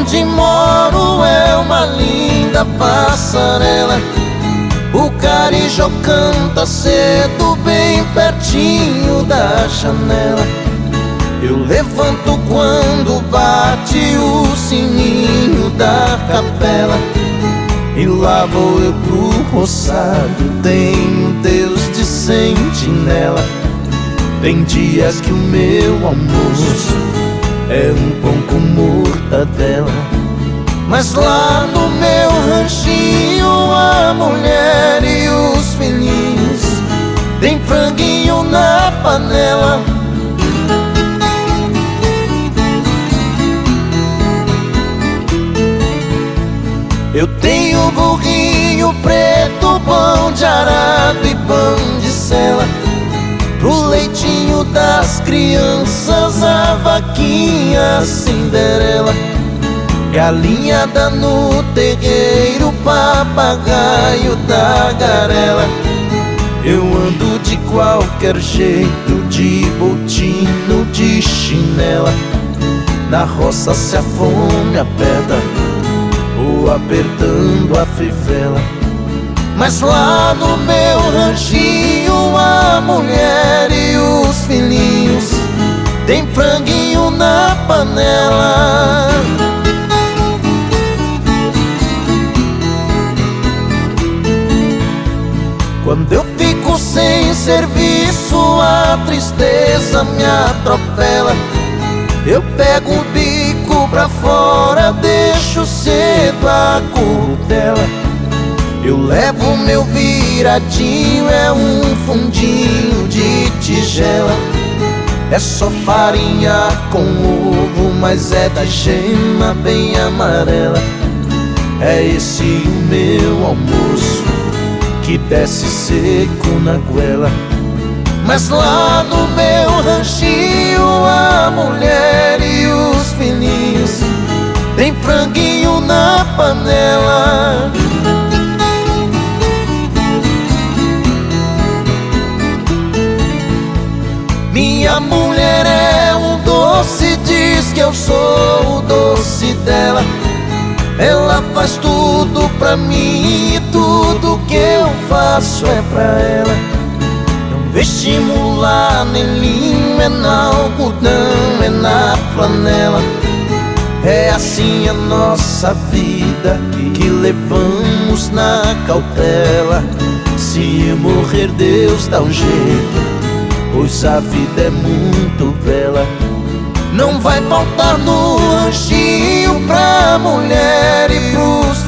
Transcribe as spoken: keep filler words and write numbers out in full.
onde moro é uma linda passarela. O carijó canta cedo bem pertinho da janela. Eu levanto quando bate o sininho da capela. E lá vou eu pro roçado, tenho Deus de sentinela. Tem dias que o meu almoço é um pão com mortadela. Mas lá no meu ranchinho a mulher e os filhinhos tem franguinho na panela. Eu tenho burrinho preto, pão de arado e pão de sela. Pro leitinho das crianças, a vaquinha Cinderela. Galinhada no terreiro, papagaio da garela. Eu ando de qualquer jeito, de botina, de chinela. Na roça se a fome aperta, ou apertando a fivela. Mas lá no meu ranchinho a mulher e os filhinhos tem franguinho na panela. Quando eu fico sem serviço, a tristeza me atropela. Eu pego o bico pra fora, deixo cedo a curtela. Eu levo meu viradinho, é um fundinho de tigela. É só farinha com ovo, mas é da gema bem amarela. É esse o meu almoço, que desce seco na goela. Mas lá no meu ranchinho a mulher e os filhinhos tem franguinho na panela. Minha mulher é um doce, diz que eu sou o doce dela. Ela faz tudo pra mim e tudo que eu faço é pra ela. Não vestimular nem linho, é no algodão, é na flanela. É assim a nossa vida que levamos na cautela. Se morrer Deus dá um jeito, pois a vida é muito bela. Não vai faltar no ranchinho pra mulher e pros